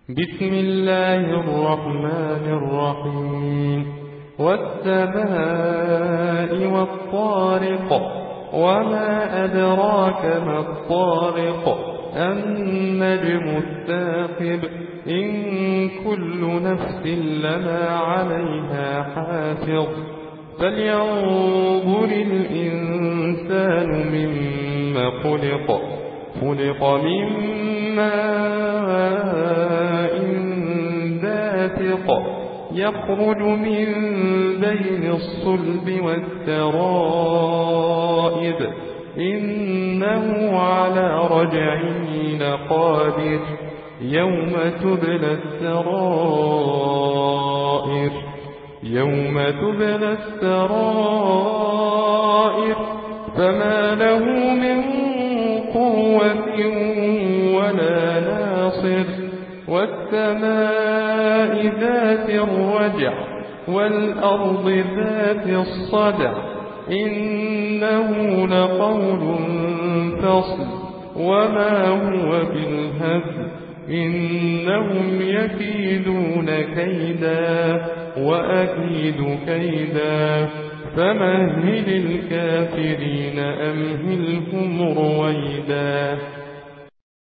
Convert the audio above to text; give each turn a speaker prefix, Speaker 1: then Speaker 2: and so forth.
Speaker 1: بسم الله الرحمن الرحيم والسماء والطارق وما أدراك ما الطارق النجم الثاقب إن كل نفس لما عليها حافظ فلينظر الإنسان مما خلق من ماء دافق يخرج من بين الصلب والترائب إنه على رجعه لقادر يوم تبلى السرائر فما له من قوة ولا ناصر والسماء ذات الرجع والأرض ذات الصدع إنه لقول فصل وما هو بالهزل إنهم يكيدون كيدا وأكيد كيدا فمهل الكافرين أمهلهم رويدا